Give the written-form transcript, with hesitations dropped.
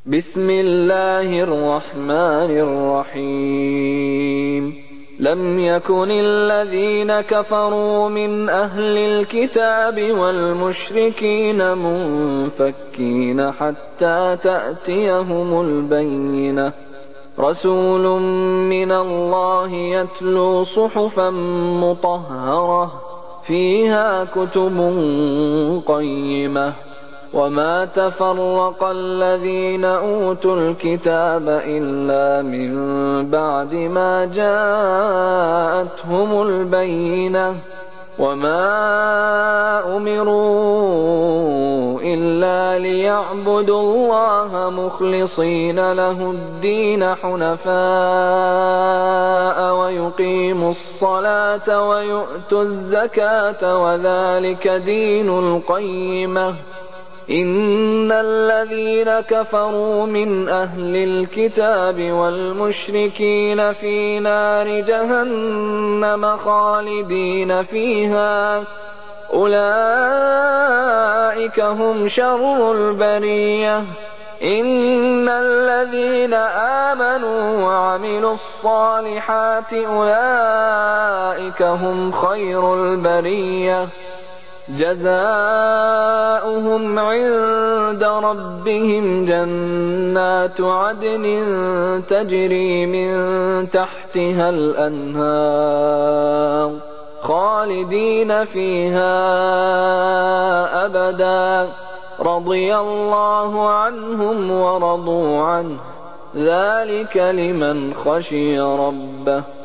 بسم الله الرحمن الرحيم لم يكن الذين كفروا من أهل الكتاب والمشركين منفكين حتى تأتيهم البينة رسول من الله يتلو صحفا مطهرة فيها كتب قيمة وما تفرق الذين أوتوا الكتاب إلا من بعد ما جاءتهم البينة وما أمروا إلا ليعبدوا الله مخلصين له الدين حنفاء ويقيموا الصلاة ويؤتوا الزكاة وذلك دين القيمة إن الذين كفروا من أهل الكتاب والمشركين في نار جهنم خالدين فيها أولئك هم شر البرية إن الذين آمنوا وعملوا الصالحات أولئك هم خير البرية جزاؤهم عند ربهم جنات عدن تجري من تحتها الأنهار خالدين فيها أبدا رضي الله عنهم ورضوا عنه ذلك لمن خشي ربه